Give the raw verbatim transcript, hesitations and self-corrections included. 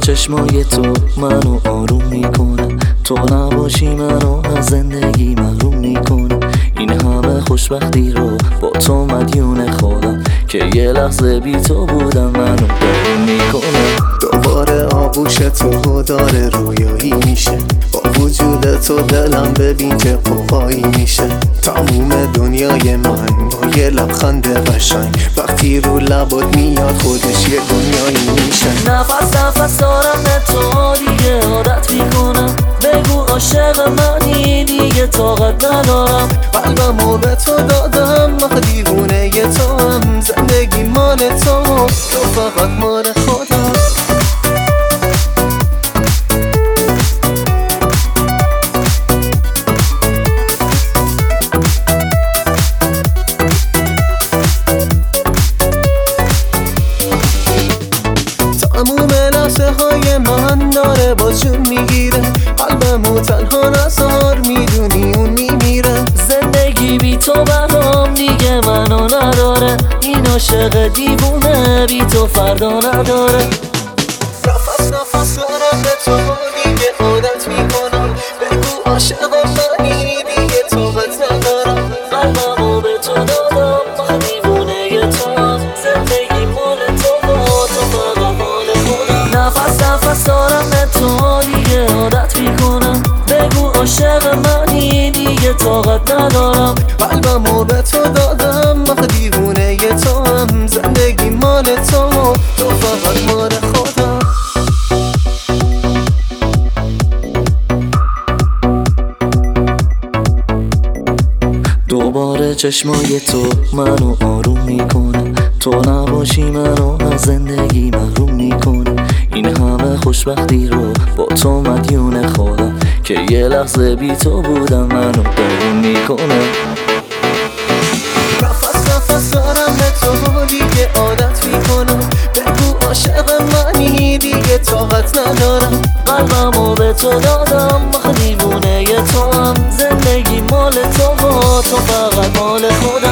چشمای تو منو آروم میکنه، تو نباشی منو از زندگی محروم میکنه. این همه خوشبختی رو با تو مدیون خودم که یه لحظه بی تو بودم منو داریم میکنه. دوباره آغوش تو داره رویایی میشه، با وجود تو دلم ببین که قوایی میشه. تموم دنیای من با یه لبخند قشنگ وقتی رو لبات میاد خودش یه دنیایی میشه. نفس نفس دارم به تو دیگه عادت میکنم، بگو عاشق منی دیگه طاقت ندارم. قلبمو به تو دادم من دیوونه ی تو هم، زندگی مال تو تو فقط مال خودم. تموم لحظه های من داره با جون میگیره، قلبمو تنها نزار میدونی اون میمیره. زندگی بی تو برام دیگه منو نداره، این عاشق دیوونه بی تو فردا نداره. نفس نفس دارم به تو دیگه عادت میکنم، بگو عاشق منی دیگه طاقت ندارم. قلبمو به تو دادم من دیوونه ی تو هم، زندگی مال تو با تو فقط مال خودم. نفس نفس دارم به تو دیگه عادت میکنم، بگو عاشق منی دیگه طاقت ندارم. قلبمو به تو دادم من دیوونه ی تو هم، زندگی مال تو تو فقط مال خودم. دوباره چشمای تو منو آروم میکنه، تو نباشی منو از زندگی محروم میکنه. این همه خوشبختی رو با تو مدیون خودم که یه لحظه بی تو بودم منو داریم میکنه. نفس نفس دارم به تو دیگه عادت میکنم، بگو عاشق منی دیگه طاقت ندارم. قلبمو به تو دادم من دیوونه ی تو هم، زندگی مال تو با تو فقط مال خودم.